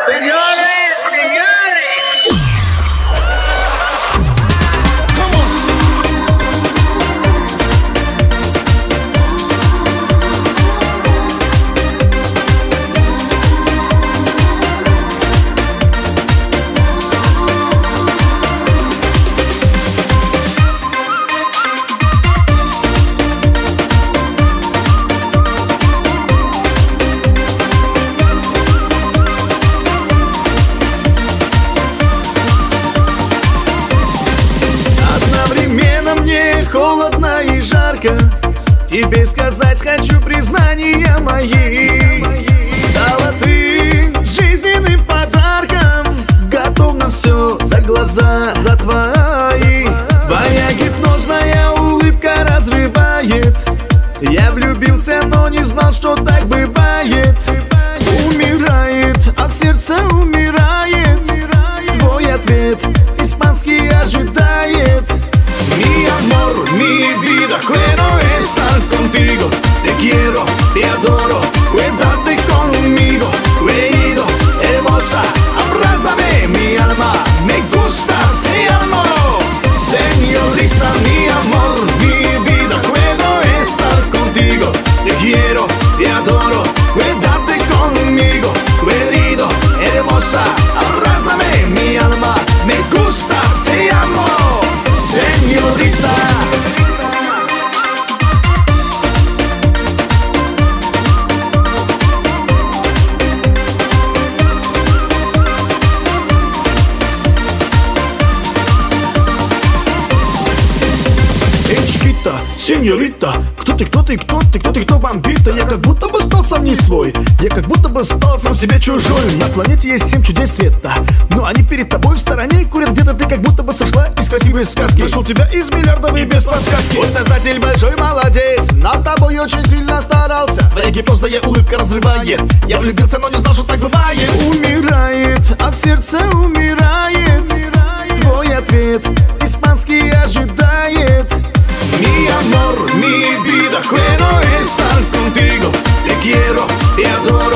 Señores, señores. Холодно и жарко, тебе сказать хочу признания мои. Стала ты жизненным подарком, готов на все за глаза, за твои. Твоя гипнозная улыбка разрывает. Я влюбился, но не знал, что так бывает. Умирает, а в сердце умирает. Твой ответ испанский ожидает. Mi amor, mi vida, quiero estar contigo. Te quiero, te adoro, quédate conmigo. Querido, hermosa, abrázame, mi alma, me gustas, te amo. Señorita, mi amor, mi vida, quiero estar contigo. Te quiero, te adoro, quédate conmigo. Querido, hermosa, abrázame, mi alma, me gustas, te amo. Señorita. Эй, чикита, сеньорита, кто ты, кто бомбита? Я как будто бы стал сам не свой. Я как будто бы стал сам себе чужой. На планете есть 7 чудес света, но они перед тобой в стороне курят где-то. Ты как будто бы сошла из красивой сказки. Нашел тебя из миллиардов и без подсказки. Твой создатель большой молодец, над тобой очень сильно старался. Твоя гипнозная улыбка разрывает. Я влюбился, но не знал, что так бывает. Умирает, а в сердце умирает. Твой ответ испанский ожидает. Mi amor, mi vida, quiero estar contigo. Te quiero, te adoro.